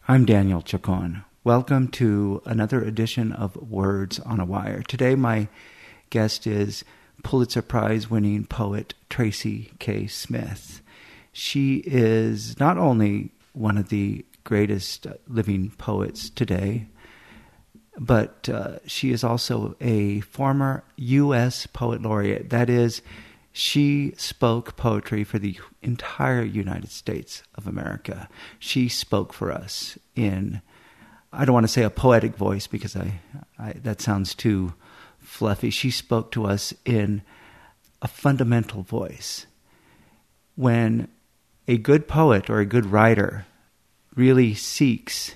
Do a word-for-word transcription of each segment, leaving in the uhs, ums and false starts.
I'm Daniel Chacon. Welcome to another edition of Words on a Wire. Today my guest is Pulitzer Prize-winning poet Tracy K. Smith. She is not only one of the greatest living poets today, but uh, she is also a former U S Poet Laureate. That is, she spoke poetry for the entire United States of America. She spoke for us in, I don't want to say a poetic voice because I, I that sounds too fluffy. She spoke to us in a fundamental voice. When a good poet or a good writer really seeks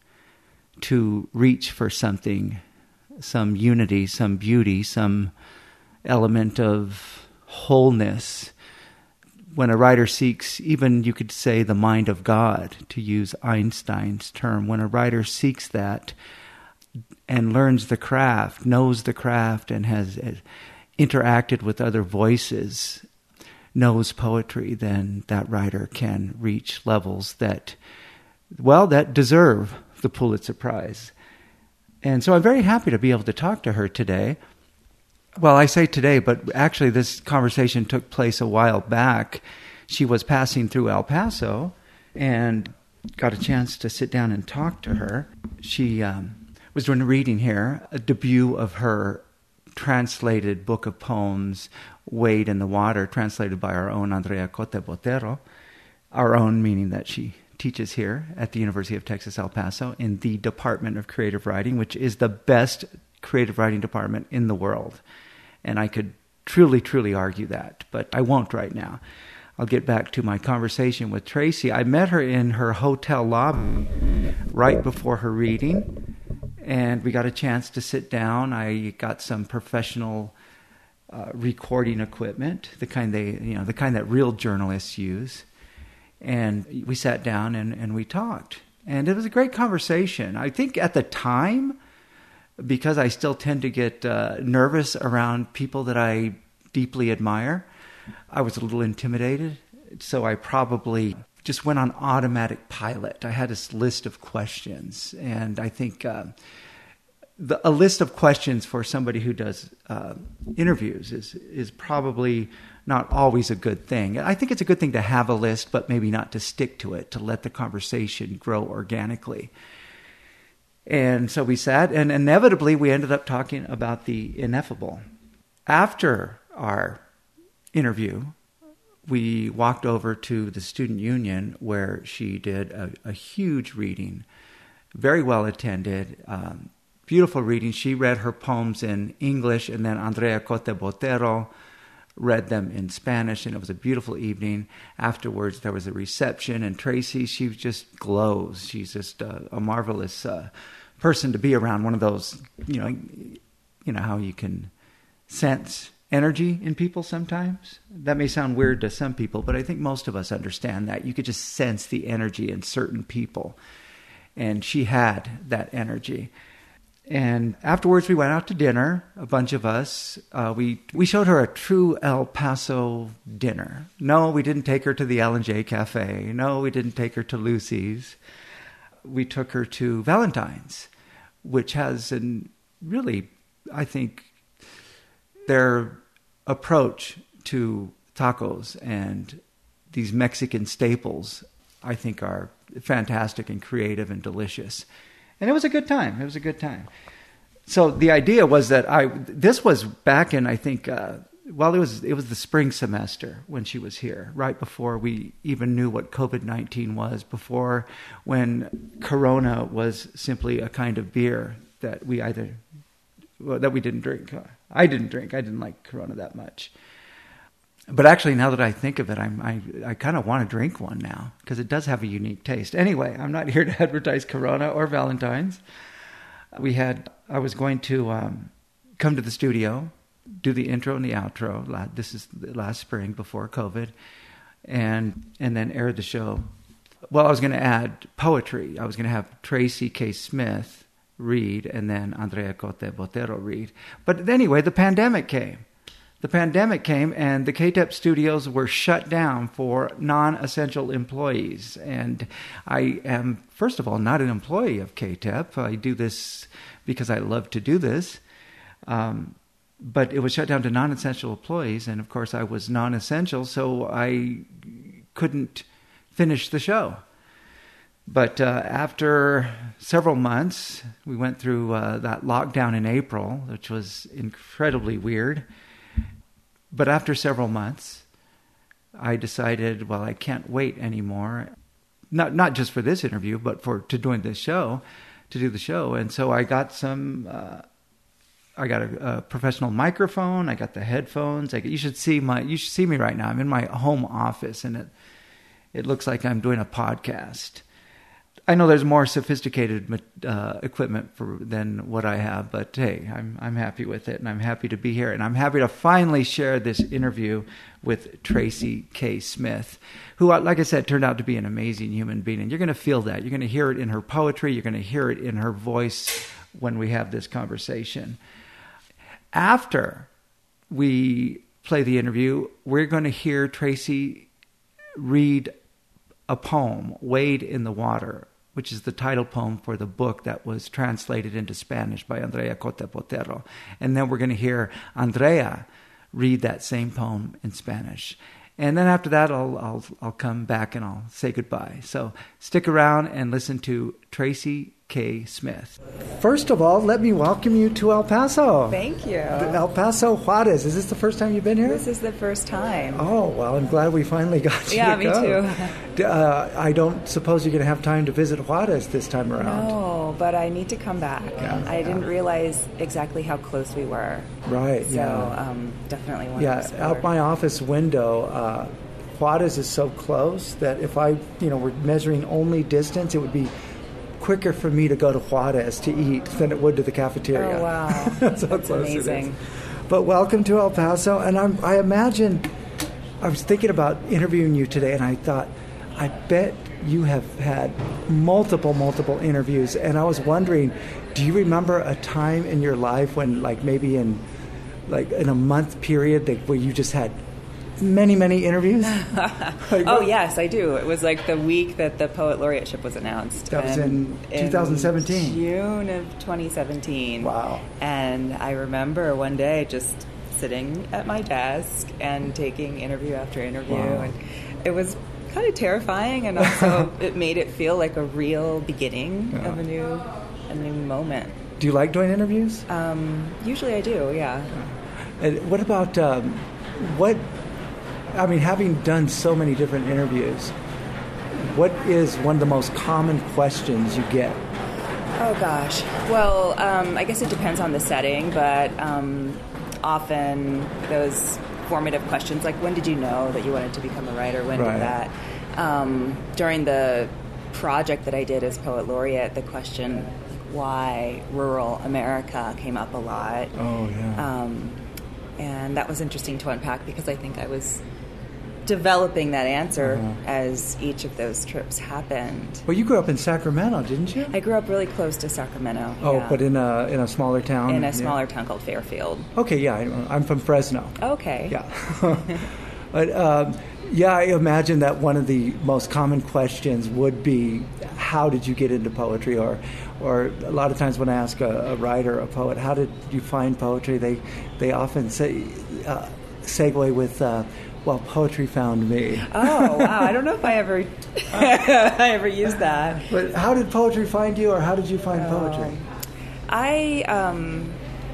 to reach for something, some unity, some beauty, some element of wholeness, when a writer seeks, even you could say the mind of God, to use Einstein's term, when a writer seeks that and learns the craft, knows the craft, and has interacted with other voices, knows poetry, then that writer can reach levels that, well, that deserve the Pulitzer Prize. And so I'm very happy to be able to talk to her today. Well, I say today, but actually this conversation took place a while back. She was passing through El Paso and got a chance to sit down and talk to her. She um, was doing a reading here, a debut of her translated book of poems, Wade in the Water, translated by our own Andrea Cote Botero. Our own meaning that she teaches here at the University of Texas, El Paso in the Department of Creative Writing, which is the best creative writing department in the world. And I could truly, truly argue that, but I won't right now. I'll get back to my conversation with Tracy. I met her in her hotel lobby right before her reading, and we got a chance to sit down. I got some professional uh, recording equipment, the kind they, you know, the kind that real journalists use. And we sat down and, and we talked. And it was a great conversation. I think at the time, because I still tend to get uh, nervous around people that I deeply admire, I was a little intimidated. So I probably just went on automatic pilot. I had this list of questions. And I think uh, the, a list of questions for somebody who does uh, interviews is is probably not always a good thing. I think it's a good thing to have a list, but maybe not to stick to it, to let the conversation grow organically. And so we sat, and inevitably we ended up talking about the ineffable. After our interview, we walked over to the Student Union where she did a, a huge reading, very well attended, um, beautiful reading. She read her poems in English, and then Andrea Cote Botero read them in Spanish, and it was a beautiful evening. Afterwards, there was a reception, and Tracy, she just glows. She's just a, a marvelous uh, person to be around. One of those, you know, you know how you can sense energy in people sometimes? That may sound weird to some people, but I think most of us understand that. You could just sense the energy in certain people, and she had that energy. And afterwards, we went out to dinner, a bunch of us. Uh, we we showed her a true El Paso dinner. No, we didn't take her to the L and J Cafe. No, we didn't take her to Lucy's. We took her to Valentine's, which has an really, I think, their approach to tacos and these Mexican staples, I think, are fantastic and creative and delicious. And it was a good time. It was a good time. So the idea was that I, this was back in, I think, uh, well, it was it was the spring semester when she was here, right before we even knew what covid nineteen was, before when Corona was simply a kind of beer that we either, well, that we didn't drink. I didn't drink. I didn't like Corona that much. But actually, now that I think of it, I'm, I I kind of want to drink one now because it does have a unique taste. Anyway, I'm not here to advertise Corona or Valentine's. We had, I was going to um, come to the studio, do the intro and the outro. This is last spring before COVID, and and then air the show. Well, I was going to add poetry. I was going to have Tracy K. Smith read and then Andrea Cote Botero read. But anyway, the pandemic came. the pandemic came and the K T E P studios were shut down for non-essential employees. And I am, first of all, not an employee of K T E P. I do this because I love to do this. Um, but it was shut down to non-essential employees. And of course, I was non-essential, so I couldn't finish the show. But uh, after several months, we went through uh, that lockdown in April, which was incredibly weird. But after several months, I decided, well, I can't wait anymore. Not not just for this interview, but for to doing this show, to do the show. And so I got some. Uh, I got a, a professional microphone. I got the headphones. I, you should see my. You should see me right now. I'm in my home office, and it it looks like I'm doing a podcast. I know there's more sophisticated uh, equipment for than what I have, but hey, I'm I'm happy with it, and I'm happy to be here, and I'm happy to finally share this interview with Tracy K. Smith, who, like I said, turned out to be an amazing human being, and you're going to feel that. You're going to hear it in her poetry. You're going to hear it in her voice when we have this conversation. After we play the interview, we're going to hear Tracy read a poem, Wade in the Water, which is the title poem for the book that was translated into Spanish by Andrea Cote Potero. And then we're going to hear Andrea read that same poem in Spanish. And then after that, I'll, I'll, I'll come back and I'll say goodbye. So stick around and listen to Tracy K. Smith. First of all, let me welcome you to El Paso. Thank you. El Paso, Juarez. Is this the first time you've been here? This is the first time. Oh, well, I'm glad we finally got you yeah, to me go. too. uh, I don't suppose you're going to have time to visit Juarez this time around. No, but I need to come back. Yeah, I yeah. didn't realize exactly how close we were. Right, so, yeah. um, definitely want yeah, to explore. out my office window, uh, Juarez is so close that if I, you know, were measuring only distance, it would be quicker for me to go to Juarez to eat than it would to the cafeteria. Oh, wow. That's how That's close amazing. it is. But welcome to El Paso. And I'm, I imagine, I was thinking about interviewing you today, and I thought, I bet you have had multiple, multiple interviews. And I was wondering, do you remember a time in your life when, like, maybe in, like, in a month period that, where you just had many, many interviews? Like, oh, yes, I do. It was like the week that the Poet Laureateship was announced. That was in twenty seventeen. June of twenty seventeen. Wow. And I remember one day just sitting at my desk and taking interview after interview. Wow. And it was kind of terrifying, and also it made it feel like a real beginning Yeah. of a new, a new moment. Do you like doing interviews? Um, usually I do, yeah. And what about, um, what... I mean, having done so many different interviews, what is one of the most common questions you get? Oh, gosh. Well, um, I guess it depends on the setting, but um, often those formative questions, like when did you know that you wanted to become a writer? When Right. did that? Um, during the project that I did as Poet Laureate, the question, why rural America, came up a lot. Oh, yeah. Um, and that was interesting to unpack because I think I was developing that answer Uh-huh. as each of those trips happened. Well, you grew up in Sacramento, didn't you? I grew up really close to Sacramento. Oh, yeah. but in a in a smaller town? in a Yeah. smaller town called Fairfield. Okay, yeah, I- I'm from Fresno. Okay. Yeah. But, um, yeah, I imagine that one of the most common questions would be, how did you get into poetry? Or or a lot of times when I ask a, a writer, a poet, how did you find poetry, they, they often say, uh, segue with, uh, well, poetry found me. Oh, wow. I don't know if I ever I ever used that. But how did poetry find you, or how did you find poetry? Um, I um,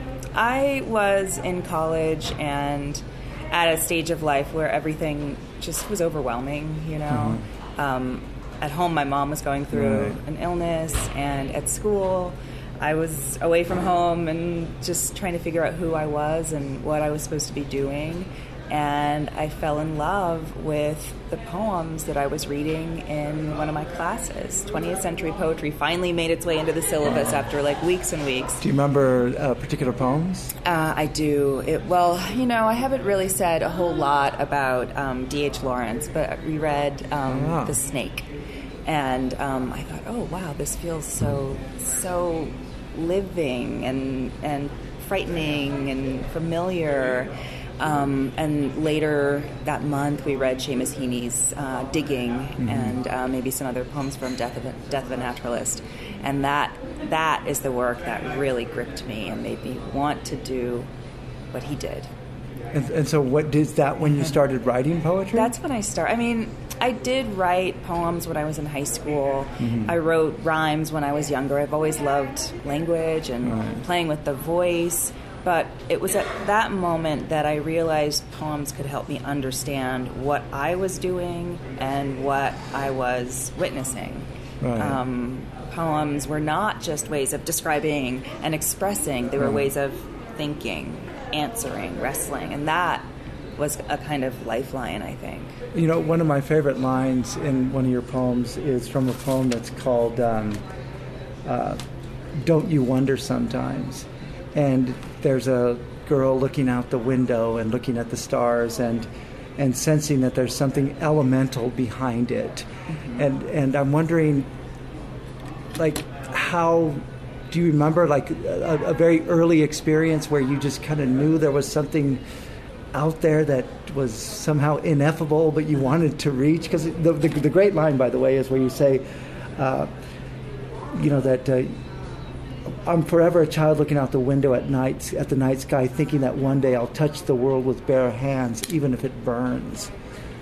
I was in college and at a stage of life where everything just was overwhelming, you know. Mm-hmm. Um, at home, my mom was going through Right. an illness, and at school, I was away from home and just trying to figure out who I was and what I was supposed to be doing. And I fell in love with the poems that I was reading in one of my classes. twentieth century poetry finally made its way into the syllabus after like weeks and weeks. Do you remember uh, particular poems? Uh, I do. It, well, you know, I haven't really said a whole lot about um, D H Lawrence, but we read um, Oh. The Snake. And um, I thought, oh, wow, this feels so, so living and, and frightening and familiar. Um, and later that month, we read Seamus Heaney's uh, Digging, mm-hmm. and uh, maybe some other poems from Death of a, Death of a Naturalist. And that that is the work that really gripped me and made me want to do what he did. And, and so what is that when you started writing poetry? That's when I started. I mean, I did write poems when I was in high school. Mm-hmm. I wrote rhymes when I was younger. I've always loved language and right. playing with the voice. But it was at that moment that I realized poems could help me understand what I was doing and what I was witnessing. Right. Um, poems were not just ways of describing and expressing. They were right. ways of thinking, answering, wrestling. And that was a kind of lifeline, I think. You know, one of my favorite lines in one of your poems is from a poem that's called um, uh, Don't You Wonder Sometimes? And there's a girl looking out the window and looking at the stars and and sensing that there's something elemental behind it. Mm-hmm. And and I'm wondering, like, how do you remember, like, a, a very early experience where you just kind of knew there was something out there that was somehow ineffable, but you wanted to reach? Because the, the the great line, by the way, is where you say, uh, you know, that uh, I'm forever a child looking out the window at night, at the night sky, thinking that one day I'll touch the world with bare hands, even if it burns.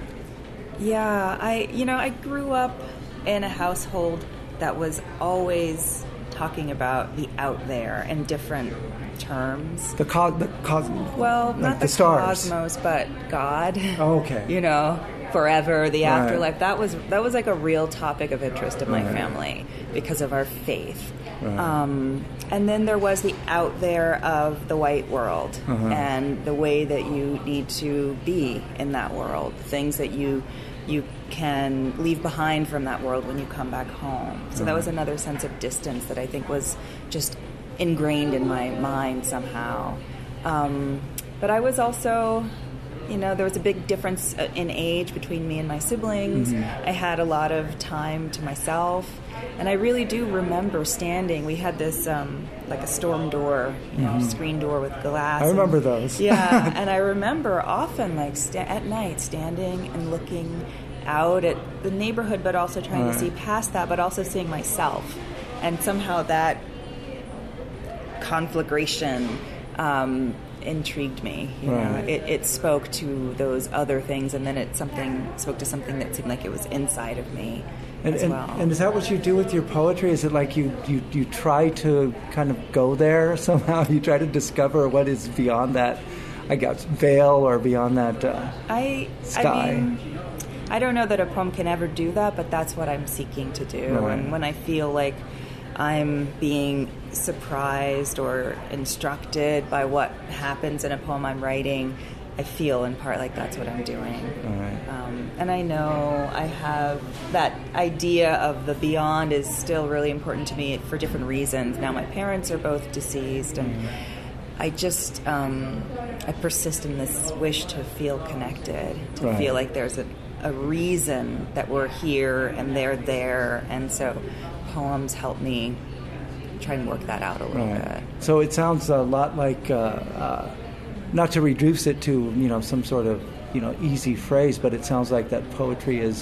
Yeah, I, you know, I grew up in a household that was always talking about the out there in different terms. The co- the cosmos. Well, like not the, the stars. cosmos, but God. Oh, okay. You know, forever, the right. afterlife. That was that was like a real topic of interest in my right. family because of our faith. Right. Um, and then there was the out there of the white world uh-huh. and the way that you need to be in that world, things that you you can leave behind from that world when you come back home. So uh-huh. that was another sense of distance that I think was just ingrained in my mind somehow. Um, but I was also, you know, there was a big difference in age between me and my siblings. Mm-hmm. I had a lot of time to myself. And I really do remember standing. We had this, um, like a storm door, you know, mm-hmm. screen door with glass. I remember and, those. Yeah, and I remember often, like, sta- at night, standing and looking out at the neighborhood, but also trying right. to see past that, but also seeing myself. And somehow that conflagration um, intrigued me. You right. know, it, it spoke to those other things, and then it something spoke to something that seemed like it was inside of me. And, as and, well. and is that what you do with your poetry? Is it like you, you, you try to kind of go there somehow? You try to discover what is beyond that, I guess, veil or beyond that uh, I, sky? I mean, I don't know that a poem can ever do that, but that's what I'm seeking to do. Right. And when I feel like I'm being surprised or instructed by what happens in a poem I'm writing, I feel in part like that's what I'm doing. All right. Um, and I know I have that idea of the beyond is still really important to me for different reasons. Now my parents are both deceased, and mm-hmm. I just, um, I persist in this wish to feel connected, to right. feel like there's a, a reason that we're here and they're there. And so poems help me try and work that out a little right. bit. So it sounds a lot like... Uh, uh, not to reduce it to, you know, some sort of, you know, easy phrase, but it sounds like that poetry is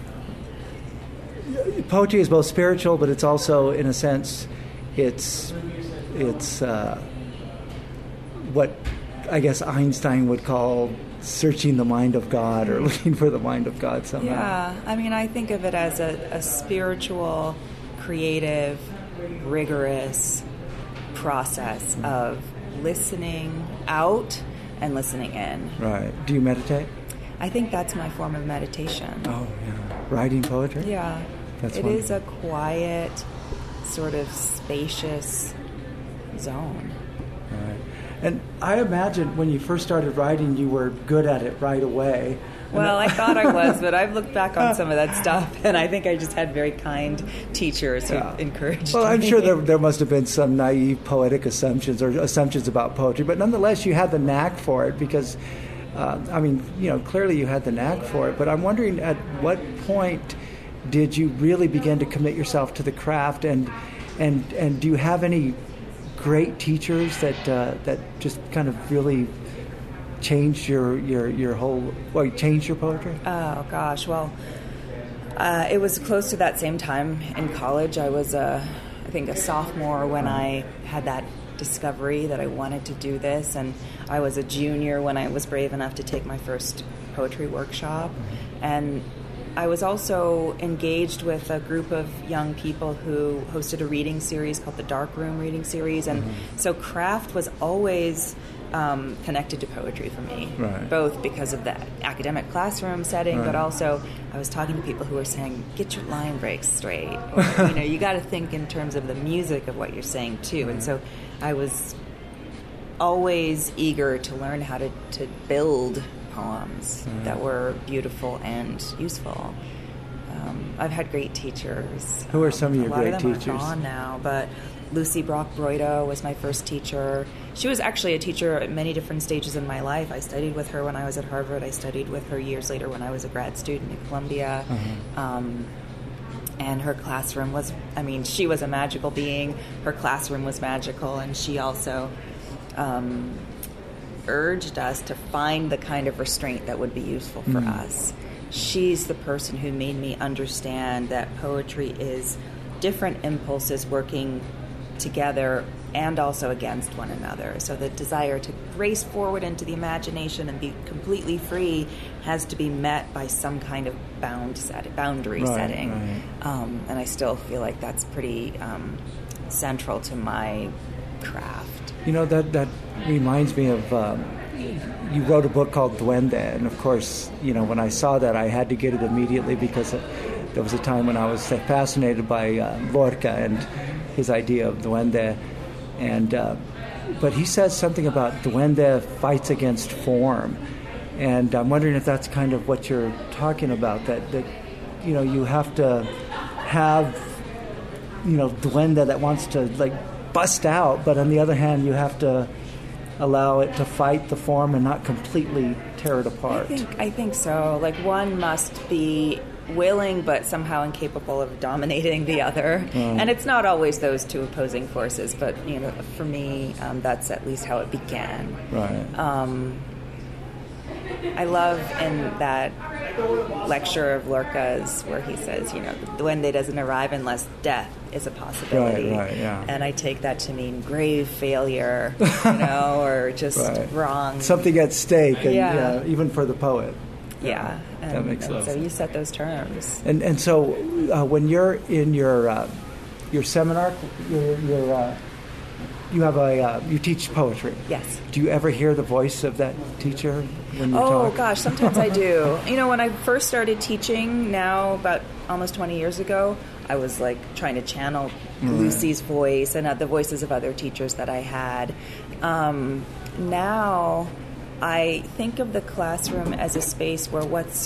poetry is both spiritual, but it's also, in a sense, it's it's uh, what I guess Einstein would call searching the mind of God, or looking for the mind of God somehow. Yeah, I mean, I think of it as a, a spiritual, creative, rigorous process of listening out and listening in. Right. Do you meditate? I think that's my form of meditation. Oh, yeah. Writing poetry? Yeah. That's it wonderful. is a quiet, sort of spacious zone. Right. And I imagine when you first started writing, you were good at it right away. Well, I thought I was, but I've looked back on some of that stuff, and I think I just had very kind teachers who yeah. encouraged well, me. I'm sure there, there must have been some naive poetic assumptions or assumptions about poetry, but nonetheless, you had the knack for it because, uh, I mean, you know, clearly you had the knack for it, but I'm wondering at what point did you really begin to commit yourself to the craft, and and, and do you have any great teachers that uh, that just kind of really changed your your your whole? Well, changed your poetry? Oh gosh, well, uh, it was close to that same time in college. I was a, I think a sophomore when I had that discovery that I wanted to do this, and I was a junior when I was brave enough to take my first poetry workshop, and I was also engaged with a group of young people who hosted a reading series called the Dark Room Reading Series, and mm-hmm. so craft was always um, connected to poetry for me, right. both because of the academic classroom setting, right. but also I was talking to people who were saying, get your line breaks straight, or, you know, you got to think in terms of the music of what you're saying too, and so I was always eager to learn how to, to build poems mm. that were beautiful and useful. Um, I've had great teachers. Who are some um, of your great teachers? A lot of them are gone now, but Lucy Brock-Broido was my first teacher. She was actually a teacher at many different stages in my life. I studied with her when I was at Harvard. I studied with her years later when I was a grad student at Columbia. Mm-hmm. Um, and her classroom was, I mean, she was a magical being. Her classroom was magical, and she also Um, urged us to find the kind of restraint that would be useful for mm. us. She's the person who made me understand that poetry is different impulses working together and also against one another. So the desire to race forward into the imagination and be completely free has to be met by some kind of bound set, boundary right, setting. Right. Um, and I still feel like that's pretty um, central to my craft. You know, that, that reminds me of, um, you wrote a book called Duende, and of course, you know, when I saw that, I had to get it immediately because there was a time when I was fascinated by uh, Lorca and his idea of Duende, and uh, but he says something about Duende fights against form, and I'm wondering if that's kind of what you're talking about, that, that you know, you have to have, you know, Duende that wants to, like, bust out, but on the other hand, you have to allow it to fight the form and not completely tear it apart. I think, I think so. Like, one must be willing but somehow incapable of dominating the other. Mm. And it's not always those two opposing forces, but, you know, for me, um, that's at least how it began. Right. Um, I love in that lecture of Lorca's where he says, you know, the Duende doesn't arrive unless death is a possibility. Right, right, yeah. And I take that to mean grave failure, you know, or just right. wrong. Something at stake, and, yeah. yeah, even for the poet. Yeah. And, that makes and sense. So you set those terms. And and so uh, when you're in your uh, your seminar, your, your uh, you have a uh, you teach poetry. Yes. Do you ever hear the voice of that teacher when you oh, talk? Oh gosh, sometimes I do. You know, when I first started teaching, now about almost twenty years ago, I was like trying to channel mm. Lucy's voice and uh, the voices of other teachers that I had. Um, now, I think of the classroom as a space where what's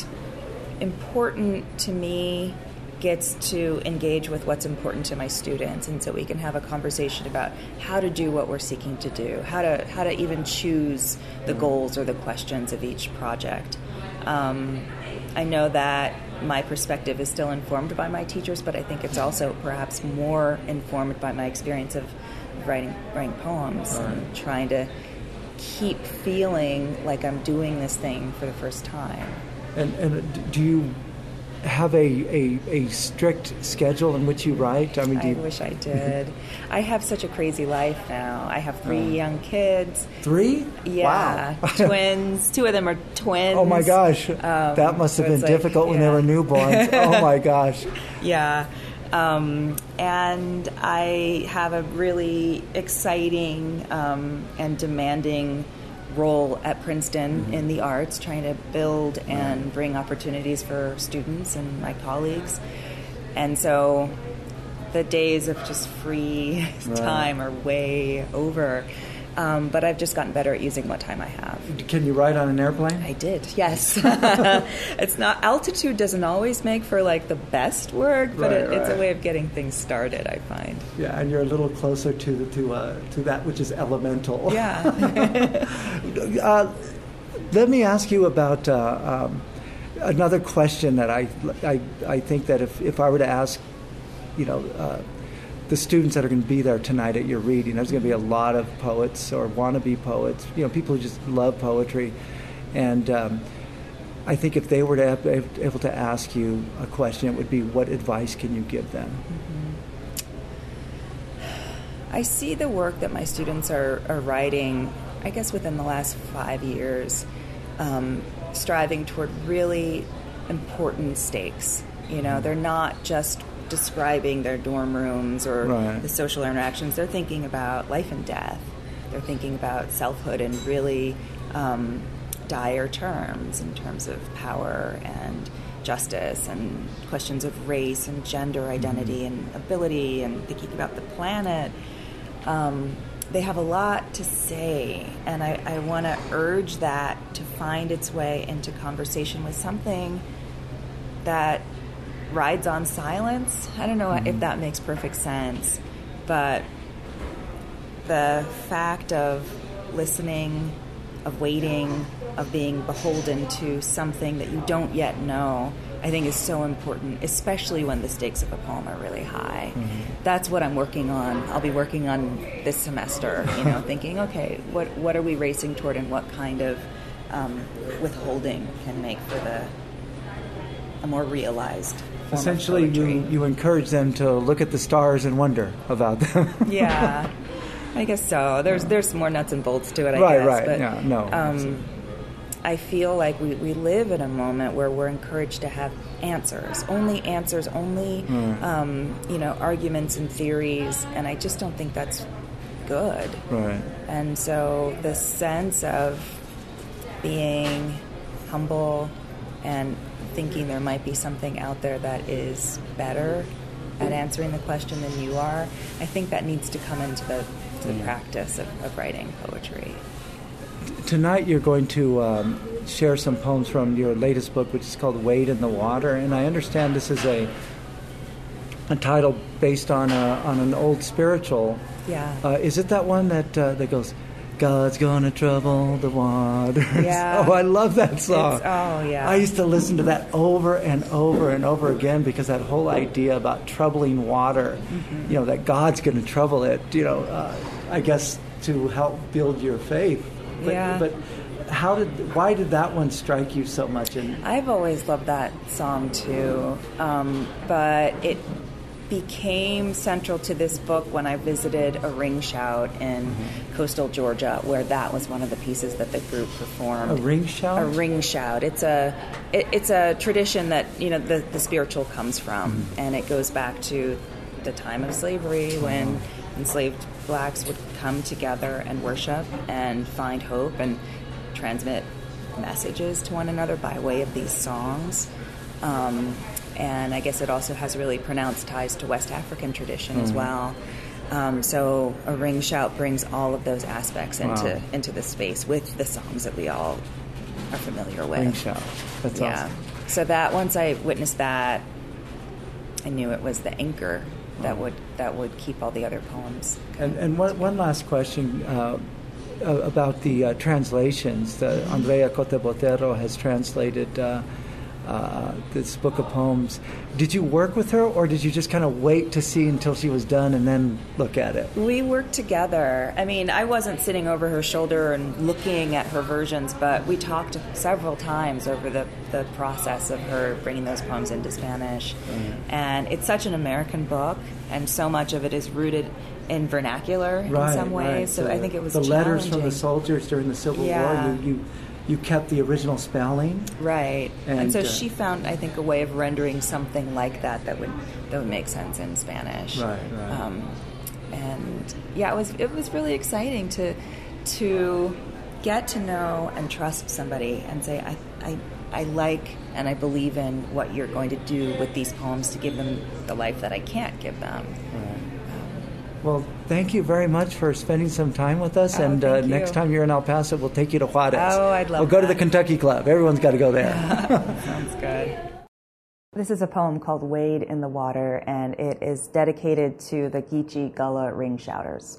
important to me gets to engage with what's important to my students, and so we can have a conversation about how to do what we're seeking to do, how to how to even choose the goals or the questions of each project. Um, I know that my perspective is still informed by my teachers, but I think it's also perhaps more informed by my experience of writing writing poems right. and trying to keep feeling like I'm doing this thing for the first time. And and do you have a, a, a strict schedule in which you write? I mean, do I you... wish I did. I have such a crazy life now. I have three uh, young kids. Three? Yeah. Wow. Twins. Two of them are twins. Oh my gosh. Um, that must have so been like, difficult when yeah. they were newborns. Oh my gosh. Yeah. Um, and I have a really exciting um, and demanding role at Princeton mm-hmm. in the arts, trying to build and right. bring opportunities for students and my colleagues. And so the days of just free right. time are way over. Um, but I've just gotten better at using what time I have. Can you ride on an airplane? I did, yes. It's not, altitude doesn't always make for like the best work, but right, it, right. it's a way of getting things started, I find. Yeah, and you're a little closer to to uh, to that which is elemental. Yeah. uh, let me ask you about uh, um, another question that I, I I think that if if I were to ask, you know. Uh, the students that are going to be there tonight at your reading. There's going to be a lot of poets or wannabe poets, you know, people who just love poetry. And um, I think if they were to be able to ask you a question, it would be, what advice can you give them? Mm-hmm. I see the work that my students are, are writing, I guess within the last five years, um, striving toward really important stakes. You know, they're not just describing their dorm rooms or right. the social interactions. They're thinking about life and death. They're thinking about selfhood in really um, dire terms, in terms of power and justice and questions of race and gender identity mm-hmm. and ability, and thinking about the planet. Um, they have a lot to say, and I, I want to urge that to find its way into conversation with something that rides on silence. I don't know mm-hmm. if that makes perfect sense, but the fact of listening, of waiting, of being beholden to something that you don't yet know, I think is so important, especially when the stakes of a poem are really high. Mm-hmm. That's what I'm working on. I'll be working on this semester, you know, thinking, okay, what what are we racing toward, and what kind of um, withholding can make for the a more realized form Essentially, of poetry. you, you encourage them to look at the stars and wonder about them. Yeah, I guess so. There's there's some more nuts and bolts to it, I right, guess. Right, right. Yeah, no. Um, I feel like we, we live in a moment where we're encouraged to have answers, only answers, only mm. um, you know, arguments and theories, and I just don't think that's good. Right. And so the sense of being humble and thinking there might be something out there that is better at answering the question than you are, I think that needs to come into the, to the mm. practice of, of writing poetry. Tonight you're going to um, share some poems from your latest book, which is called Wade in the Water, and I understand this is a a title based on a, on an old spiritual. Yeah. Uh, is it that one that uh, that goes, God's gonna trouble the waters? Yeah. Oh, I love that song. It's, oh, yeah. I used to listen to that over and over and over again, because that whole idea about troubling water, mm-hmm. you know, that God's gonna trouble it, you know, uh, I guess to help build your faith. But, yeah. But how did? Why did that one strike you so much? And I've always loved that song too, um, but it became central to this book when I visited a ring shout in mm-hmm. coastal Georgia, where that was one of the pieces that the group performed. A ring shout? A ring shout. It's a it, it's a tradition that, you know, the, the spiritual comes from, mm-hmm. and it goes back to the time of slavery when mm-hmm. enslaved blacks would come together and worship and find hope and transmit messages to one another by way of these songs. Um, and I guess it also has really pronounced ties to West African tradition mm. as well. Um, so a ring shout brings all of those aspects into wow. into the space with the songs that we all are familiar with. Ring shout. That's yeah. awesome. So that once I witnessed that, I knew it was the anchor that would that would keep all the other poems. And, and one, one last question uh, about the uh, translations. The Andrea Cote Botero has translated uh, uh, this book of poems. Did you work with her, or did you just kind of wait to see until she was done and then look at it? We worked together. I mean, I wasn't sitting over her shoulder and looking at her versions, but we talked several times over the, the process of her bringing those poems into Spanish. Mm-hmm. And it's such an American book, and so much of it is rooted in vernacular right, in some ways. Right. So the, I think it was the letters from the challenging. soldiers during the Civil yeah. War. You, you you kept the original spelling, right? And, and so uh, she found, I think, a way of rendering something like that that would that would make sense in Spanish. Right, right. Um, and yeah, it was it was really exciting to to get to know and trust somebody and say, I I I like and I believe in what you're going to do with these poems to give them the life that I can't give them. Right. Well, thank you very much for spending some time with us. Oh, and uh, thank next you. time you're in El Paso, we'll take you to Juarez. Oh, I'd love We'll go that. to the Kentucky Club. Everyone's got to go there. Sounds good. This is a poem called Wade in the Water, and it is dedicated to the Geechee Gullah ring shouters.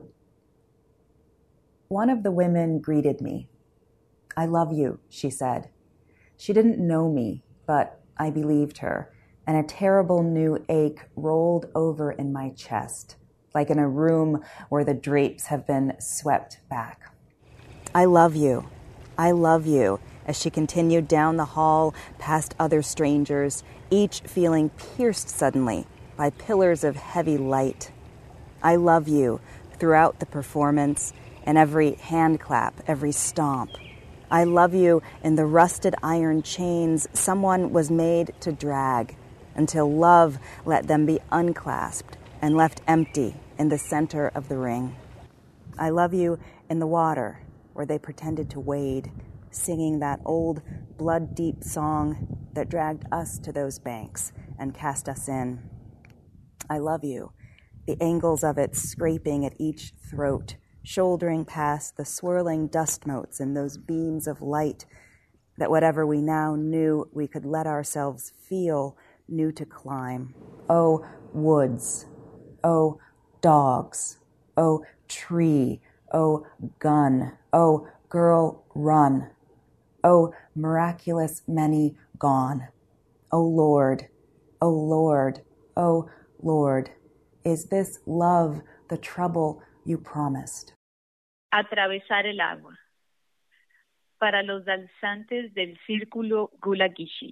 One of the women greeted me. I love you, she said. She didn't know me, but I believed her, and a terrible new ache rolled over in my chest, like in a room where the drapes have been swept back. I love you. I love you, as she continued down the hall past other strangers, each feeling pierced suddenly by pillars of heavy light. I love you throughout the performance, and every hand clap, every stomp. I love you in the rusted iron chains someone was made to drag, until love let them be unclasped and left empty in the center of the ring. I love you in the water where they pretended to wade, singing that old blood-deep song that dragged us to those banks and cast us in. I love you, the angles of it scraping at each throat, shouldering past the swirling dust motes and those beams of light that whatever we now knew we could let ourselves feel knew to climb. Oh, woods. Oh, dogs. Oh, tree. Oh, gun. Oh, girl, run. Oh, miraculous many gone. Oh, Lord. Oh, Lord. Oh, Lord. Is this love the trouble you promised? Atravesar el agua. Para los danzantes del círculo Gulagishi.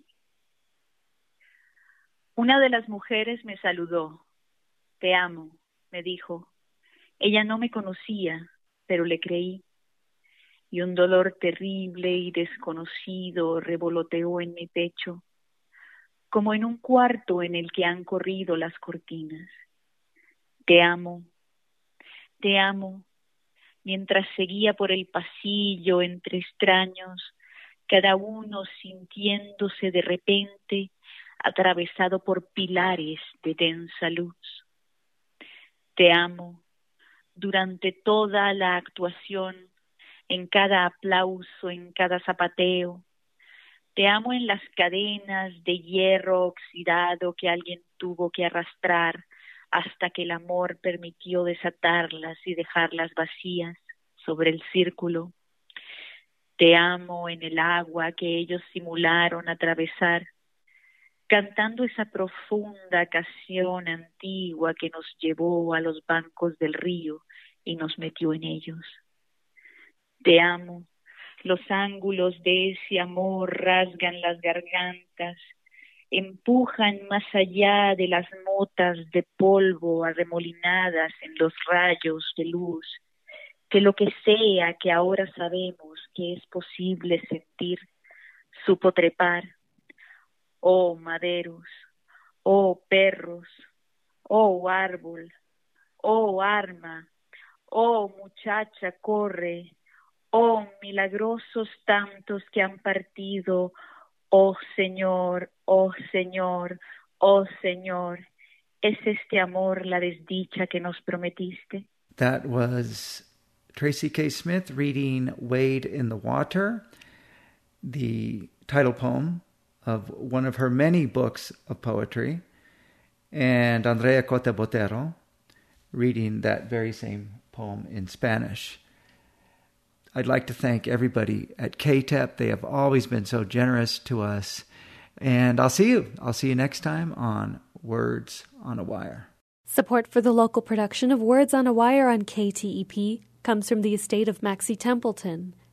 Una de las mujeres me saludó. Te amo, me dijo. Ella no me conocía, pero le creí. Y un dolor terrible y desconocido revoloteó en mi pecho, como en un cuarto en el que han corrido las cortinas. Te amo, te amo, mientras seguía por el pasillo entre extraños, cada uno sintiéndose de repente atravesado por pilares de densa luz. Te amo durante toda la actuación, en cada aplauso, en cada zapateo. Te amo en las cadenas de hierro oxidado que alguien tuvo que arrastrar hasta que el amor permitió desatarlas y dejarlas vacías sobre el círculo. Te amo en el agua que ellos simularon atravesar, cantando esa profunda canción antigua que nos llevó a los bancos del río y nos metió en ellos. Te amo, los ángulos de ese amor rasgan las gargantas, empujan más allá de las motas de polvo arremolinadas en los rayos de luz, que lo que sea que ahora sabemos que es posible sentir, supo trepar. Oh maderos, oh perros, oh árbol, oh arma, oh muchacha corre, oh milagrosos tantos que han partido, oh Señor, oh Señor, oh Señor, ¿es este amor la desdicha que nos prometiste? That was Tracy K. Smith reading Wade in the Water, the title poem of one of her many books of poetry, and Andrea Cota Botero reading that very same poem in Spanish. I'd like to thank everybody at K T E P. They have always been so generous to us. And I'll see you. I'll see you next time on Words on a Wire. Support for the local production of Words on a Wire on K T E P comes from the estate of Maxie Templeton